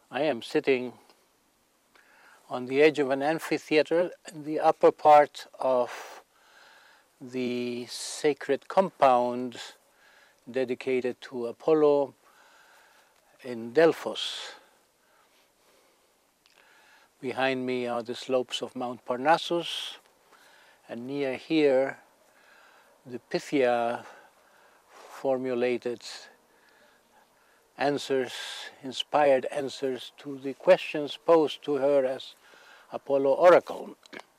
I am sitting on the edge of an amphitheater in the upper part of the sacred compound dedicated to Apollo in Delphos. Behind me are the slopes of Mount Parnassus, and near here the Pythia formulated answers, inspired answers to the questions posed to her as Apollo oracle.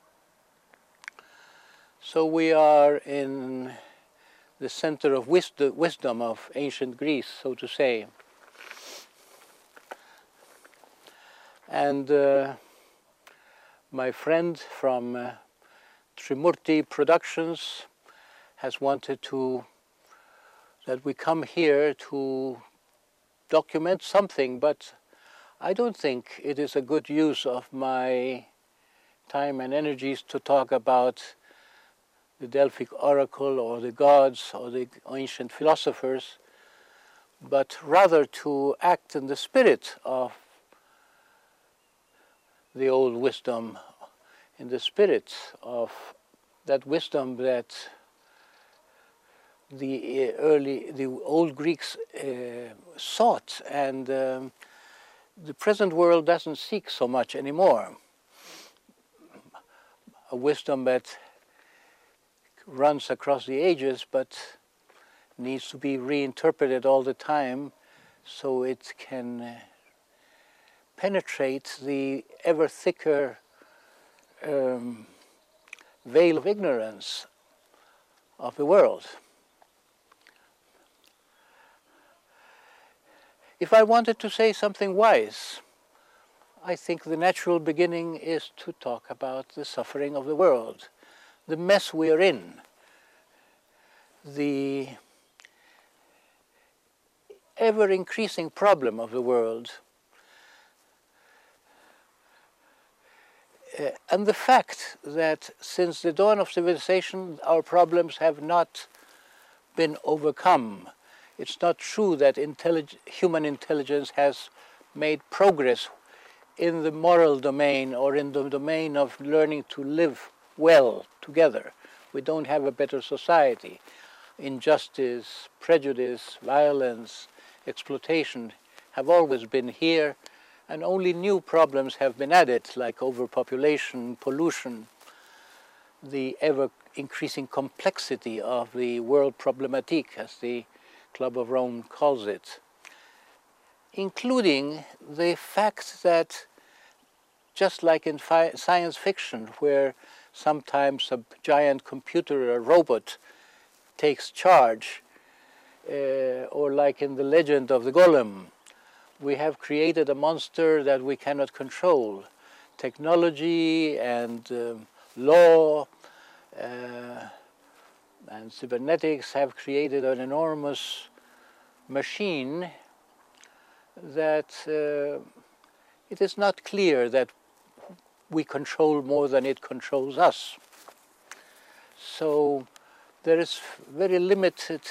So we are in the center of wisdom of ancient Greece, so to say. And my friend from Trimurti Productions has wanted that we come here to document something, but I don't think it is a good use of my time and energies to talk about the Delphic oracle or the gods or the ancient philosophers, but rather to act in the spirit of the old wisdom, in the spirit of that wisdom that the old Greeks sought, and the present world doesn't seek so much anymore. A wisdom that runs across the ages, but needs to be reinterpreted all the time so it can penetrate the ever thicker veil of ignorance of the world. If I wanted to say something wise, I think the natural beginning is to talk about the suffering of the world, the mess we are in, the ever-increasing problem of the world, and the fact that since the dawn of civilization our problems have not been overcome. It's not true that human intelligence has made progress in the moral domain or in the domain of learning to live well together. We don't have a better society. Injustice, prejudice, violence, exploitation have always been here, and only new problems have been added, like overpopulation, pollution, the ever-increasing complexity of the world problematique, as the Club of Rome calls it, including the fact that, just like in science fiction, where sometimes a giant computer, a robot, takes charge, or like in the legend of the Golem, we have created a monster that we cannot control. Technology and law and cybernetics have created an enormous machine that it is not clear that we control more than it controls us. So there is very limited,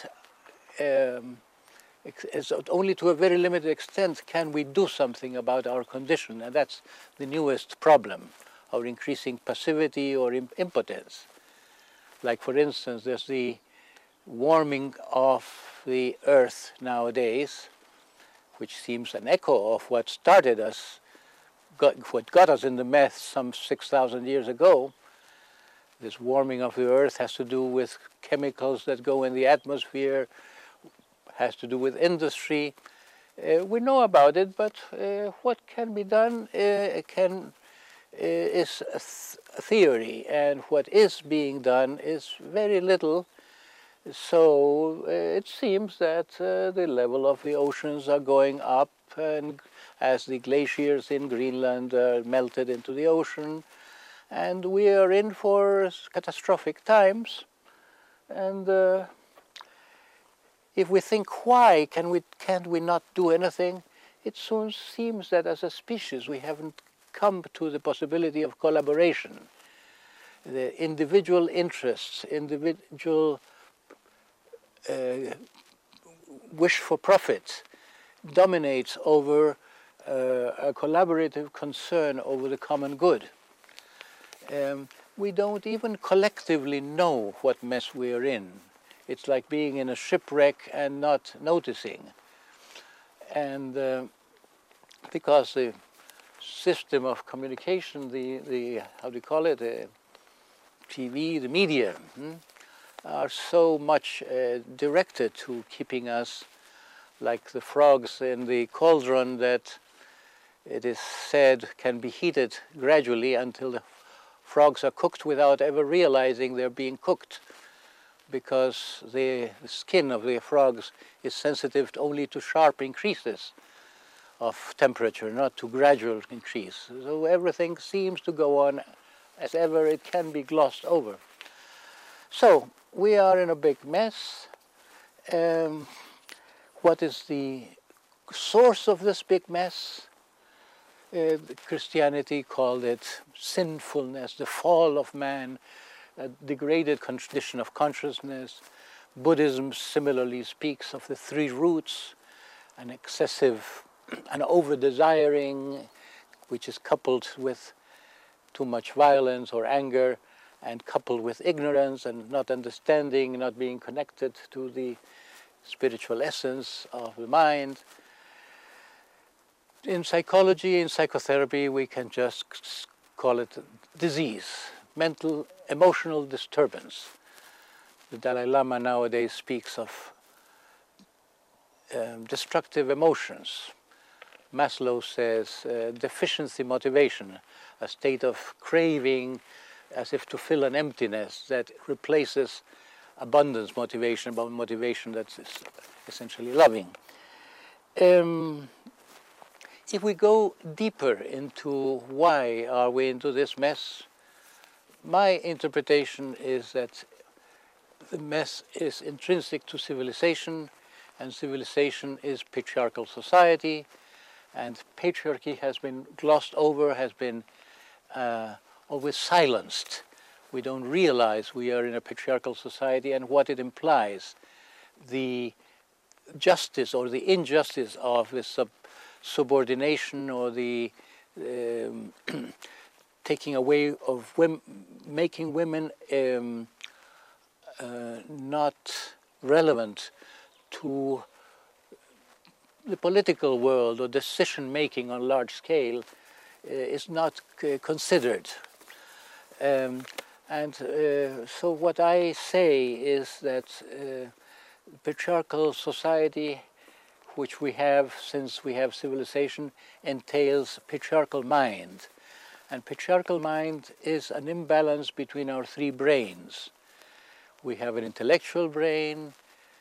only to a very limited extent can we do something about our condition, and that's the newest problem, our increasing passivity or impotence. Like, for instance, there's the warming of the earth nowadays, which seems an echo of what started us, what got us in the mess some 6,000 years ago. This warming of the earth has to do with chemicals that go in the atmosphere, has to do with industry. We know about it, but what can be done is a theory, and what is being done is very little. So it seems that the level of the oceans are going up, and as the glaciers in Greenland are melted into the ocean, and we are in for catastrophic times. And if we think, why can't we not do anything, it soon seems that as a species we haven't come to the possibility of collaboration. The individual interests, individual wish for profit dominates over a collaborative concern over the common good. We don't even collectively know what mess we are in. It's like being in a shipwreck and not noticing. And because the system of communication, the how do you call it, TV, the media, are so much directed to keeping us like the frogs in the cauldron that it is said can be heated gradually until the frogs are cooked without ever realizing they're being cooked, because the skin of the frogs is sensitive only to sharp increases of temperature, not to gradual increase. So everything seems to go on as ever. It can be glossed over. So we are in a big mess. What is the source of this big mess? Christianity called it sinfulness, the fall of man, a degraded condition of consciousness. Buddhism similarly speaks of the three roots: an excessive, an over-desiring, which is coupled with too much violence or anger, and coupled with ignorance and not understanding, not being connected to the spiritual essence of the mind. In psychology, in psychotherapy, we can just call it disease, mental, emotional disturbance. The Dalai Lama nowadays speaks of destructive emotions. Maslow says deficiency motivation, a state of craving as if to fill an emptiness that replaces abundance motivation, about motivation that's essentially loving. If we go deeper into why are we into this mess, my interpretation is that the mess is intrinsic to civilization, and civilization is patriarchal society, and patriarchy has been glossed over, has been always silenced. We don't realize we are in a patriarchal society and what it implies. The justice or the injustice of this subordination, or the taking away of women, making women not relevant to the political world or decision making on large scale is not considered. So what I say is that patriarchal society, which we have since we have civilization, entails patriarchal mind. And patriarchal mind is an imbalance between our three brains. We have an intellectual brain,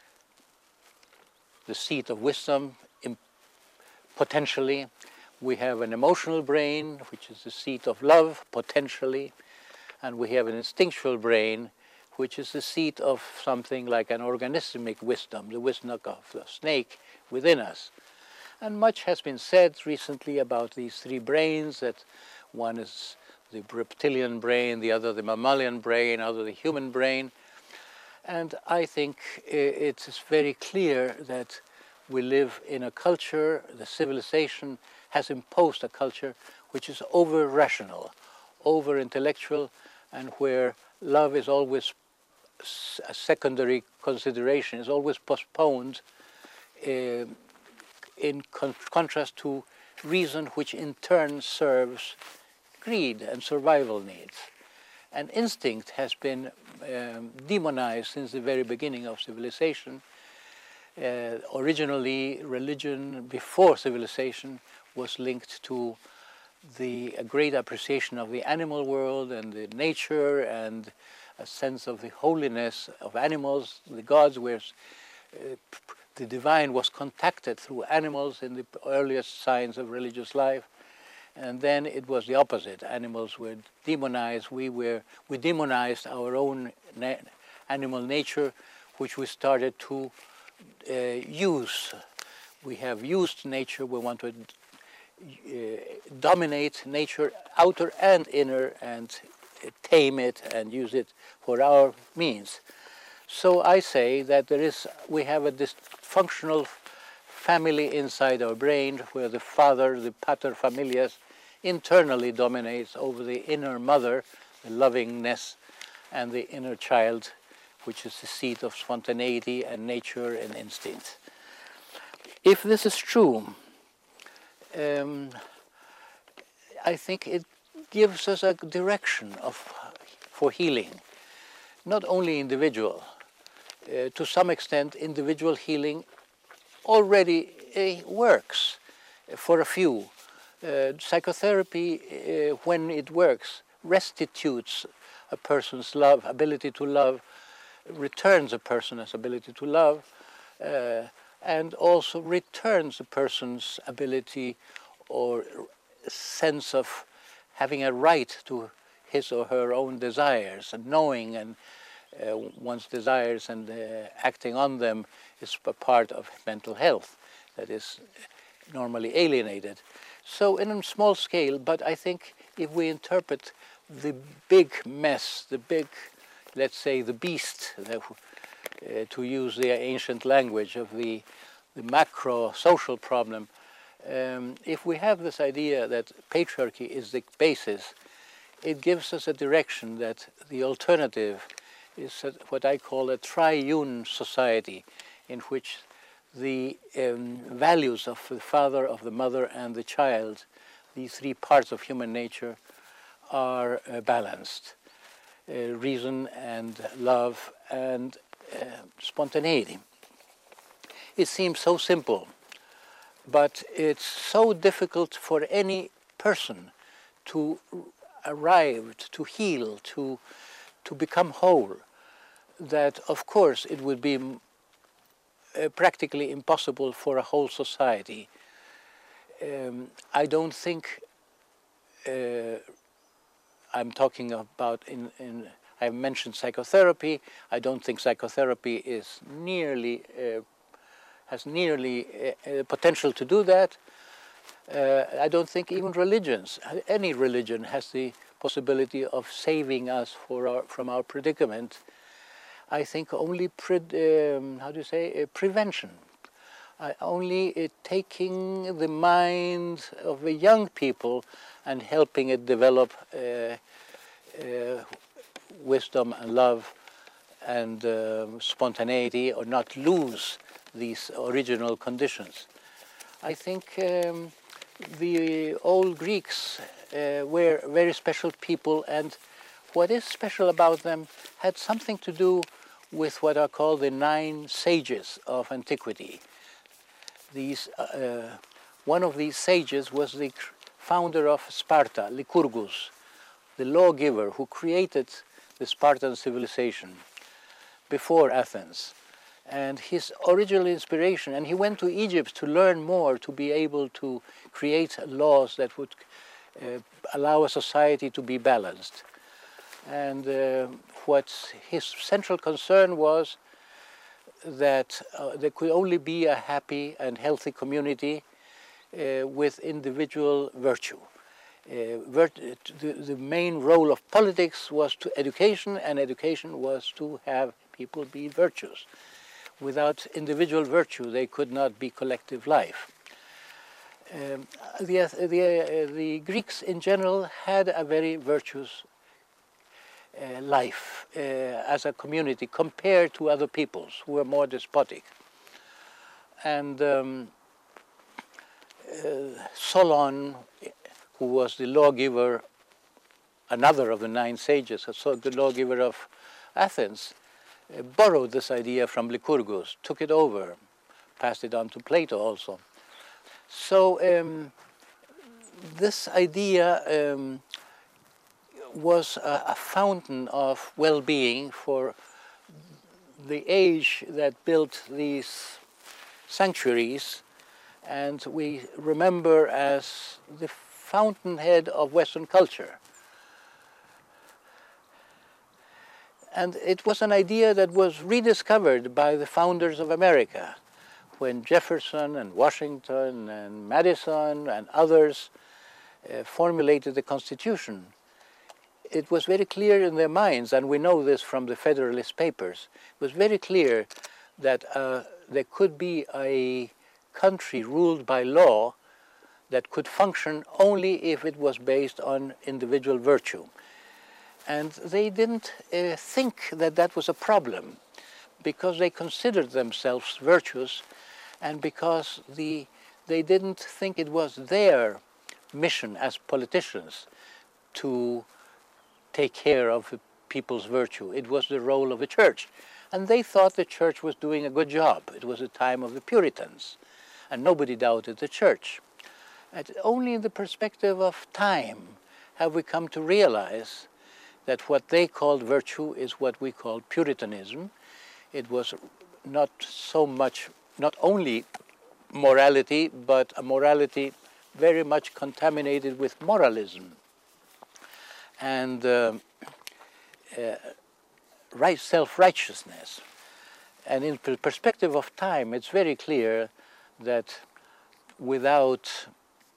the seat of wisdom, potentially. We have an emotional brain, which is the seat of love, potentially. And we have an instinctual brain, which is the seat of something like an organismic wisdom, the wisdom of the snake within us. And much has been said recently about these three brains, that one is the reptilian brain, the other the mammalian brain, the other the human brain. And I think it is very clear that we live in a culture, the civilization has imposed a culture which is over-rational, over-intellectual, and where love is always a secondary consideration, is always postponed in contrast to reason, which in turn serves greed and survival needs. And instinct has been demonized since the very beginning of civilization. Originally, religion before civilization was linked to a great appreciation of the animal world and the nature, and a sense of the holiness of animals. The gods were, the divine was contacted through animals in the earliest signs of religious life. And then it was the opposite. Animals were demonized. We demonized our own animal nature, which we started to use. We have used nature. We want to dominate nature, outer and inner, and tame it and use it for our means. So I say that we have a dysfunctional family inside our brain, where the father, the pater familias, internally dominates over the inner mother, the lovingness, and the inner child, which is the seat of spontaneity and nature and instinct. If this is true, I think it gives us a direction for healing, not only individual. To some extent, individual healing already works for a few. Psychotherapy, when it works, restitutes a person's ability to love, returns a person's ability to love, and also returns a person's ability or sense of having a right to his or her own desires, and knowing and one's desires and acting on them is a part of mental health that is normally alienated. So in a small scale, but I think if we interpret the big mess, the big, let's say, the beast, to use the ancient language of the macro social problem, if we have this idea that patriarchy is the basis, it gives us a direction that the alternative is what I call a triune society, in which the values of the father, of the mother, and the child, these three parts of human nature, are balanced. Reason and love and spontaneity. It seems so simple, but it's so difficult for any person to arrive, to heal, to become whole, that of course it would be practically impossible for a whole society. I don't think I'm talking about I mentioned psychotherapy. I don't think psychotherapy is has nearly potential to do that. I don't think even any religion has the possibility of saving us from our predicament. I think only prevention. Only taking the mind of the young people and helping it develop wisdom and love and spontaneity, or not lose these original conditions. I think the old Greeks were very special people, and what is special about them had something to do with what are called the 9 sages of antiquity. One of these sages was the founder of Sparta, Lycurgus, the lawgiver who created the Spartan civilization before Athens. And his original inspiration, and he went to Egypt to learn more, to be able to create laws that would allow a society to be balanced. And what his central concern was that there could only be a happy and healthy community with individual virtue. The main role of politics was to education, and education was to have people be virtuous. Without individual virtue, they could not be collective life. The Greeks in general had a very virtuous life as a community compared to other peoples who were more despotic. And Solon, who was the lawgiver, another of the 9 sages, the lawgiver of Athens, borrowed this idea from Lycurgus, took it over, passed it on to Plato also. So this idea was a fountain of well-being for the age that built these sanctuaries, and we remember as the fountainhead of Western culture. And it was an idea that was rediscovered by the founders of America, when Jefferson and Washington and Madison and others formulated the Constitution. It was very clear in their minds, and we know this from the Federalist Papers, it was very clear that there could be a country ruled by law that could function only if it was based on individual virtue. And they didn't think that that was a problem, because they considered themselves virtuous, and because they didn't think it was their mission as politicians to take care of the people's virtue. It was the role of the church. And they thought the church was doing a good job. It was the time of the Puritans, and nobody doubted the church. And only in the perspective of time have we come to realize that what they called virtue is what we call Puritanism. It was not so much, not only morality, but a morality very much contaminated with moralism. And self-righteousness. And in the perspective of time, it's very clear that without,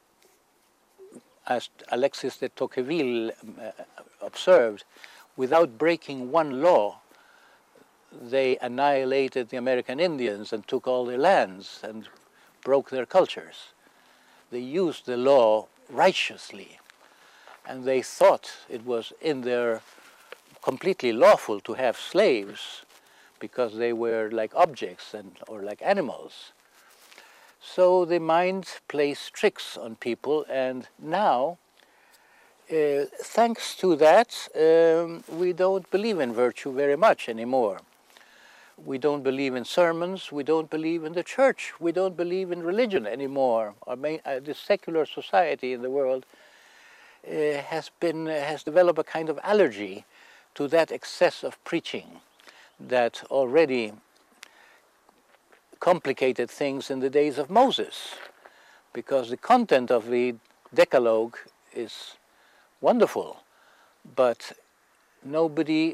as Alexis de Tocqueville observed, without breaking one law, they annihilated the American Indians and took all their lands and broke their cultures. They used the law righteously, and they thought it was in their completely lawful to have slaves because they were like objects or like animals. So the mind plays tricks on people, and now, thanks to that, we don't believe in virtue very much anymore. We don't believe in sermons, we don't believe in the church, we don't believe in religion anymore. The secular society in the world has developed a kind of allergy to that excess of preaching that already complicated things in the days of Moses, because the content of the Decalogue is wonderful, but nobody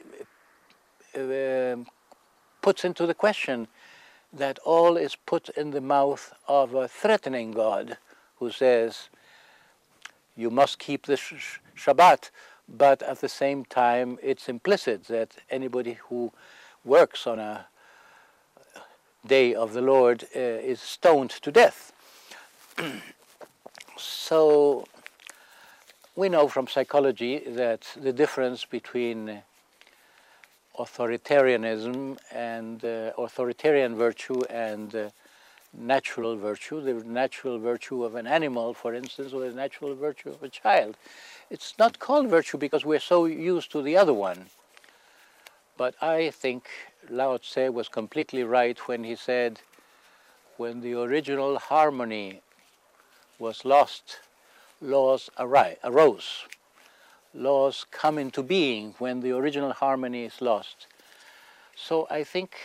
puts into the question that all is put in the mouth of a threatening God who says, you must keep the Shabbat, but at the same time it's implicit that anybody who works on a day of the Lord is stoned to death. So we know from psychology that the difference between authoritarianism and authoritarian virtue and natural virtue, the natural virtue of an animal, for instance, or the natural virtue of a child. It's not called virtue because we're so used to the other one. But I think Lao Tse was completely right when he said, when the original harmony was lost, laws arose. Laws come into being when the original harmony is lost. So I think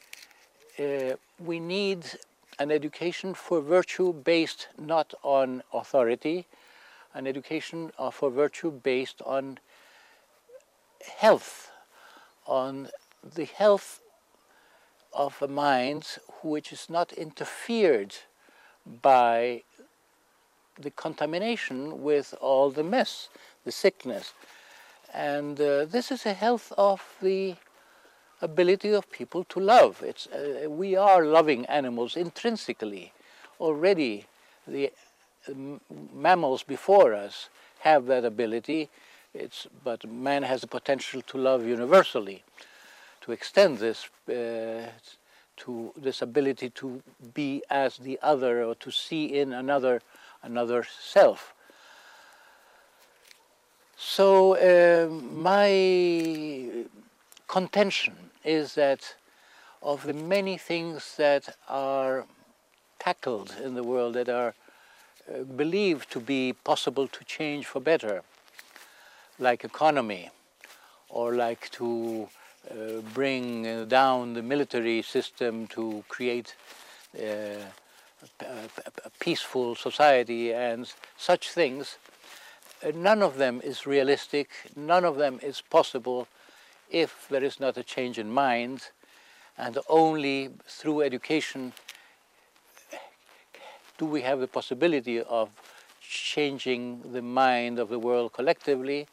we need an education for virtue based not on authority, an education for virtue based on health, on the health of a mind which is not interfered by the contamination with all the mess, the sickness. And this is a health of the ability of people to love. We are loving animals intrinsically. Already the mammals before us have that ability, but man has the potential to love universally, to extend this to this ability to be as the other, or to see in another self. So my contention is that of the many things that are tackled in the world that are believed to be possible to change for better, like economy, or like to bring down the military system to create a peaceful society and such things, none of them is realistic, none of them is possible if there is not a change in mind, and only through education do we have the possibility of changing the mind of the world collectively,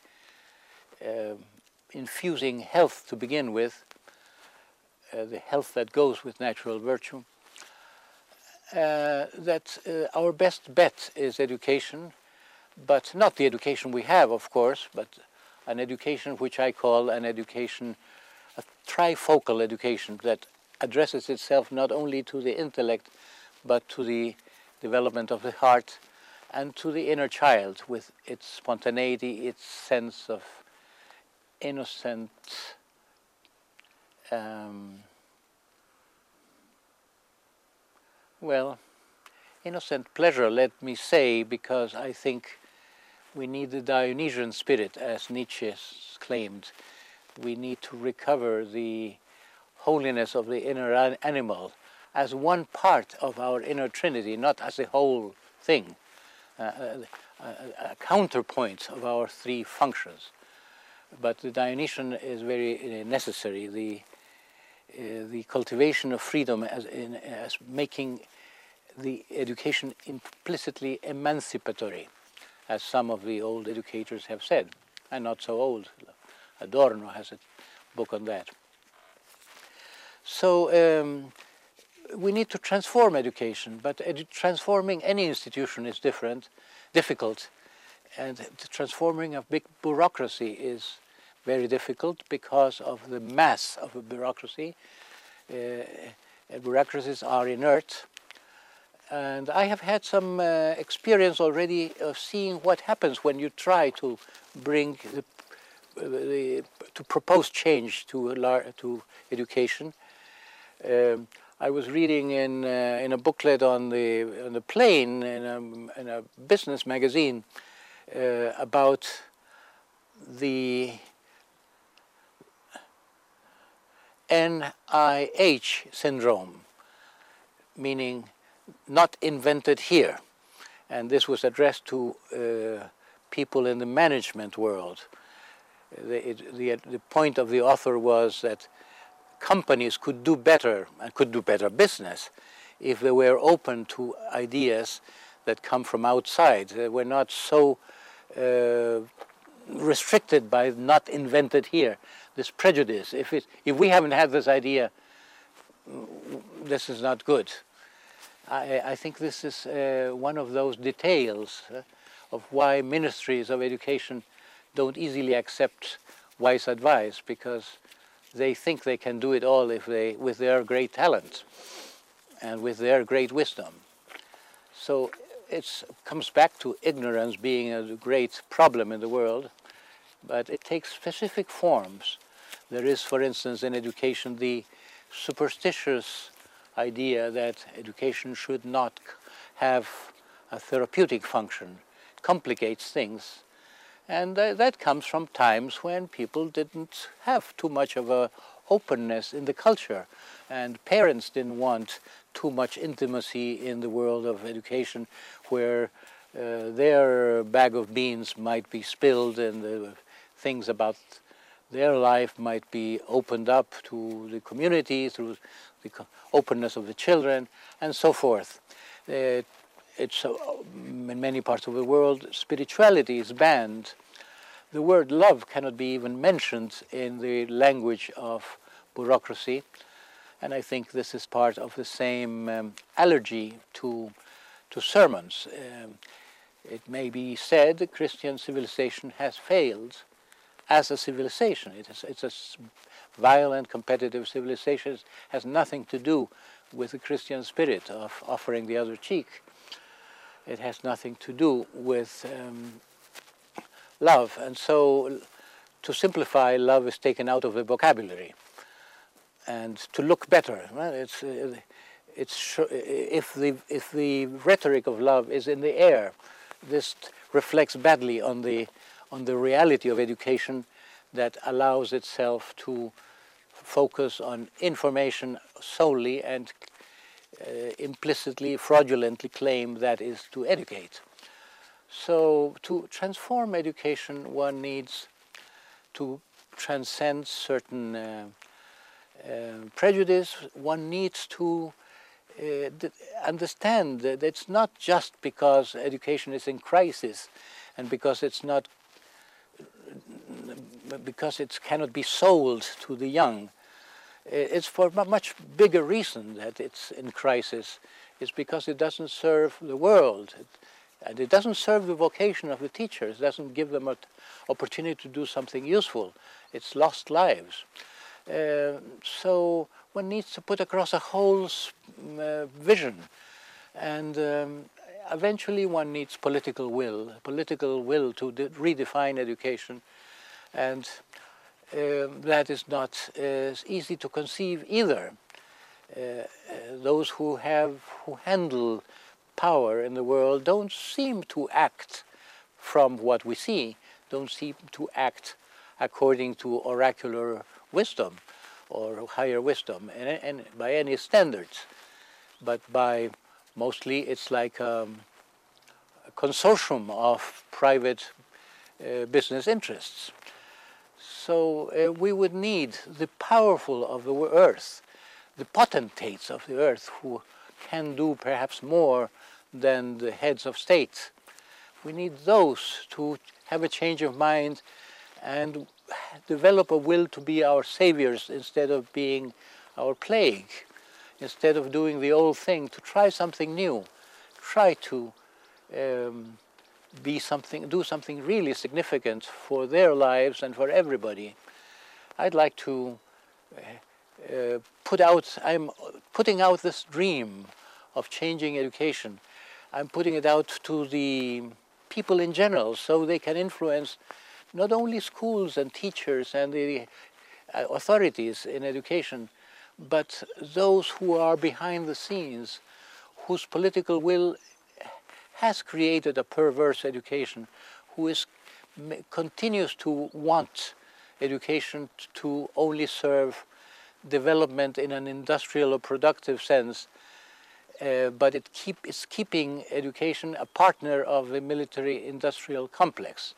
infusing health to begin with, the health that goes with natural virtue, that our best bet is education, but not the education we have, of course, but an education which I call an education, a trifocal education that addresses itself not only to the intellect, but to the development of the heart and to the inner child with its spontaneity, its sense of innocent innocent pleasure, let me say, because I think we need the Dionysian spirit, as Nietzsche claimed. We need to recover the holiness of the inner animal as one part of our inner trinity, not as a whole thing, a counterpoint of our three functions. But the Dionysian is very necessary. The cultivation of freedom as making the education implicitly emancipatory, as some of the old educators have said, and not so old. Adorno has a book on that. So we need to transform education, but transforming any institution is difficult, and the transforming a big bureaucracy is very difficult because of the mass of a bureaucracy. Bureaucracies are inert, and I have had some experience already of seeing what happens when you try to bring to propose change to education. I was reading in a booklet on the plane in a business magazine about the NIH syndrome, meaning not invented here. And this was addressed to people in the management world. The point of the author was that companies could do better and could do better business if they were open to ideas that come from outside. They were not so restricted by not invented here. This prejudice, if we haven't had this idea, this is not good. I think this is one of those details of why ministries of education don't easily accept wise advice, because they think they can do it all with their great talent and with their great wisdom. So it comes back to ignorance being a great problem in the world, but it takes specific forms. There is, for instance, in education, the superstitious idea that education should not have a therapeutic function. It complicates things. And that comes from times when people didn't have too much of a openness in the culture, and parents didn't want too much intimacy in the world of education, where their bag of beans might be spilled and the things about their life might be opened up to the community through the openness of the children, and so forth. It's in many parts of the world, spirituality is banned. The word love cannot be even mentioned in the language of bureaucracy, and I think this is part of the same allergy to sermons. It may be said the Christian civilization has failed as a civilization. It's a violent, competitive civilization. It has nothing to do with the Christian spirit of offering the other cheek. It has nothing to do with love. And so, to simplify, love is taken out of the vocabulary. And to look better, well, if the rhetoric of love is in the air, this reflects badly on the reality of education that allows itself to focus on information solely and implicitly, fraudulently claim that is to educate. So to transform education, one needs to transcend certain prejudice. One needs to understand that it's not just because education is in crisis and because it cannot be sold to the young. It's for a much bigger reason that it's in crisis. It's because it doesn't serve the world. And it doesn't serve the vocation of the teachers. It doesn't give them an opportunity to do something useful. It's lost lives. So one needs to put across a whole vision. And eventually one needs political will to redefine education. And that is not as easy to conceive either. Those who handle power in the world don't seem to act from what we see, don't seem to act according to oracular wisdom or higher wisdom and by any standards, but by mostly it's like a consortium of private business interests. So we would need the powerful of the earth, the potentates of the earth who can do perhaps more than the heads of state. We need those to have a change of mind and develop a will to be our saviors instead of being our plague, instead of doing the old thing, to try something new, try to do something really significant for their lives and for everybody. I'd like to I'm putting out this dream of changing education. I'm putting it out to the people in general so they can influence not only schools and teachers and the authorities in education, but those who are behind the scenes, whose political will has created a perverse education, who continues to want education to only serve development in an industrial or productive sense, but it's keeping education a partner of the military-industrial complex.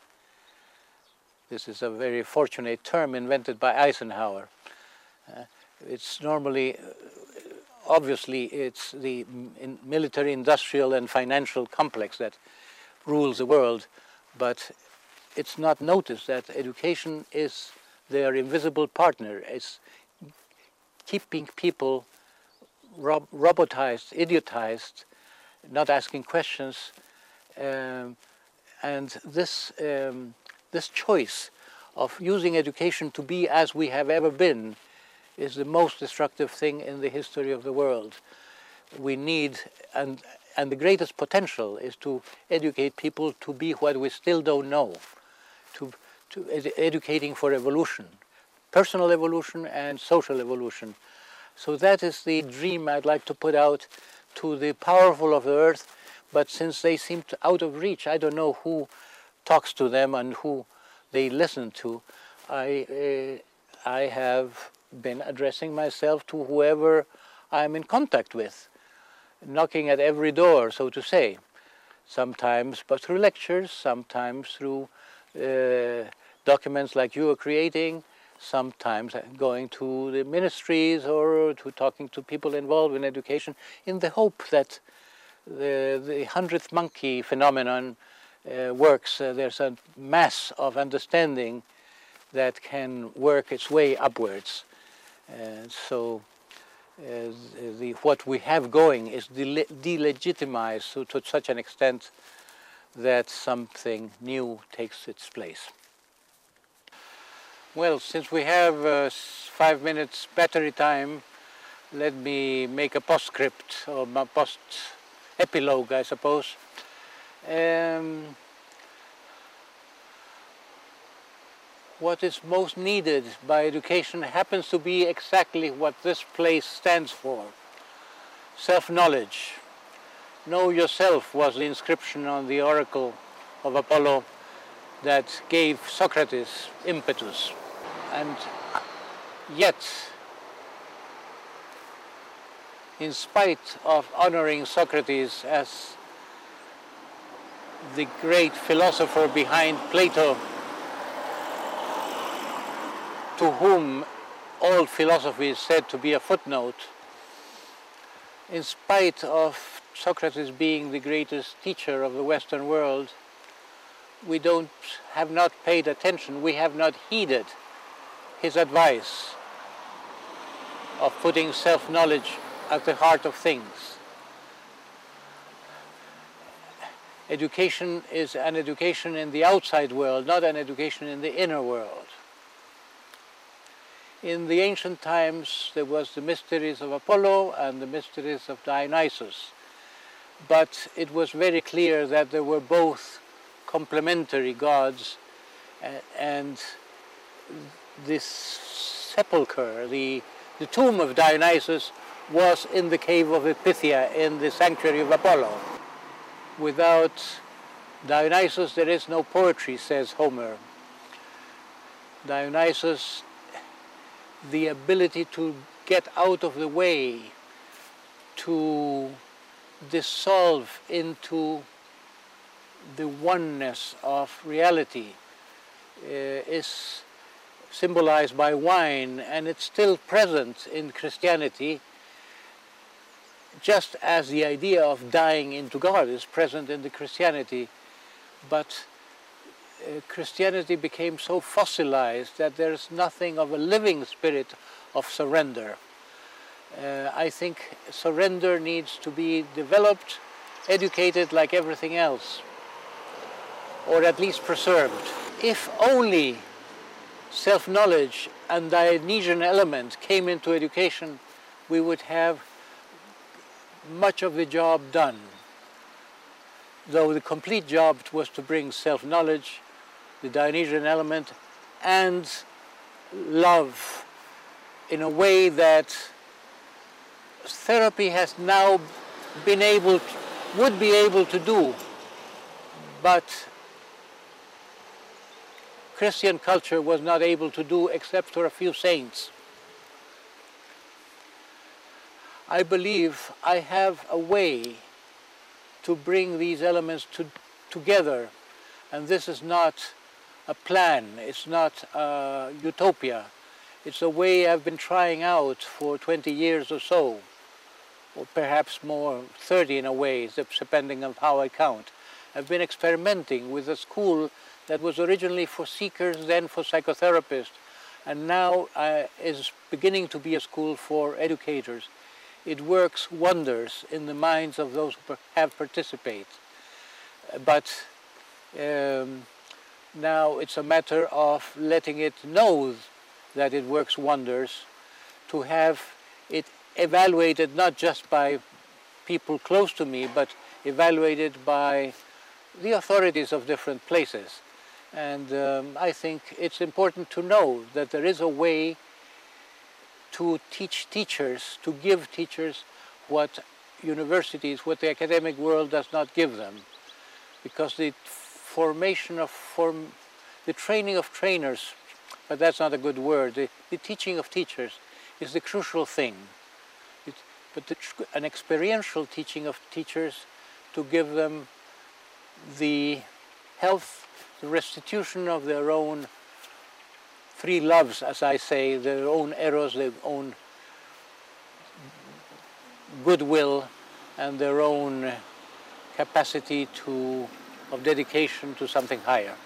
This is a very fortunate term invented by Eisenhower. It's normally, obviously, it's the military-industrial and financial complex that rules the world, but it's not noticed that education is their invisible partner. It's keeping people robotized, idiotized, not asking questions, and this choice of using education to be as we have ever been is the most destructive thing in the history of the world. We need, and the greatest potential is to educate people to be what we still don't know, to educating for evolution, personal evolution and social evolution. So that is the dream I'd like to put out to the powerful of the earth, but since they seem out of reach, I don't know who talks to them and who they listen to. I have been addressing myself to whoever I'm in contact with, knocking at every door, so to say, sometimes but through lectures, sometimes through documents like you are creating, sometimes going to the ministries or to talking to people involved in education in the hope that the 100th monkey phenomenon works. There's a mass of understanding that can work its way upwards. So what we have going is delegitimized to such an extent that something new takes its place. Well, since we have 5 minutes battery time, let me make a postscript or a post-epilogue, I suppose. What is most needed by education happens to be exactly what this place stands for: self-knowledge. Know yourself was the inscription on the oracle of Apollo that gave Socrates impetus. And yet, in spite of honoring Socrates as the great philosopher behind Plato, to whom all philosophy is said to be a footnote, in spite of Socrates being the greatest teacher of the Western world, we have not paid attention, we have not heeded his advice of putting self-knowledge at the heart of things. Education is an education in the outside world, not an education in the inner world. In the ancient times, there was the mysteries of Apollo and the mysteries of Dionysus. But it was very clear that there were both complementary gods, and this sepulchre, the tomb of Dionysus, was in the cave of Epithia in the sanctuary of Apollo. Without Dionysus there is no poetry, says Homer. Dionysus, the ability to get out of the way, to dissolve into the oneness of reality, is symbolized by wine, and it's still present in Christianity, just as the idea of dying into God is present in the Christianity. But Christianity became so fossilized that there's nothing of a living spirit of surrender. I think surrender needs to be developed, educated like everything else, or at least preserved. If only self-knowledge and Dionysian element came into education, we would have much of the job done. Though the complete job was to bring self-knowledge, the Dionysian element, and love in a way that therapy has now would be able to do, but Christian culture was not able to do except for a few saints. I believe I have a way to bring these elements together, and this is not a plan, it's not a utopia. It's a way I've been trying out for 20 years or so, or perhaps more, 30 in a way, depending on how I count. I've been experimenting with a school that was originally for seekers, then for psychotherapists, and now is beginning to be a school for educators. It works wonders in the minds of those who have participated. But now it's a matter of letting it know that it works wonders, to have it evaluated not just by people close to me, but evaluated by the authorities of different places. And I think it's important to know that there is a way to teach teachers, to give teachers what universities, what the academic world does not give them. Because the the training of trainers, but that's not a good word, the teaching of teachers is the crucial thing. An experiential teaching of teachers to give them the health, the restitution of their own three loves, as I say, their own eros, their own goodwill, and their own capacity of dedication to something higher.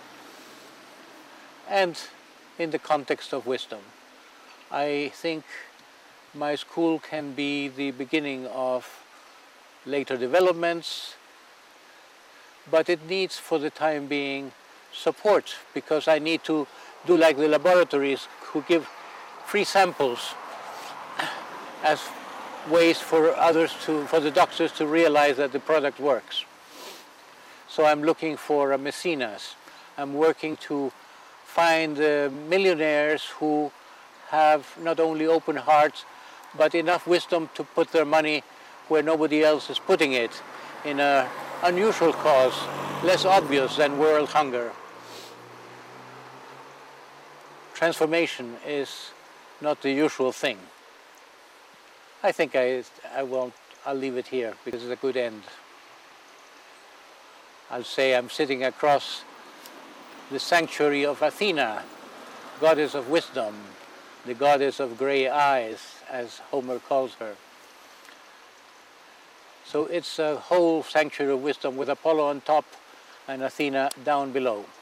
And in the context of wisdom, I think my school can be the beginning of later developments, but it needs, for the time being, support, because I need to do like the laboratories who give free samples as ways for for the doctors to realize that the product works. So I'm looking for a mecenas. I'm working to find millionaires who have not only open hearts, but enough wisdom to put their money where nobody else is putting it, in an unusual cause, less obvious than world hunger. Transformation is not the usual thing. I think I'll leave it here because it's a good end. I'll say I'm sitting across the sanctuary of Athena, goddess of wisdom, the goddess of gray eyes, as Homer calls her. So it's a whole sanctuary of wisdom with Apollo on top and Athena down below.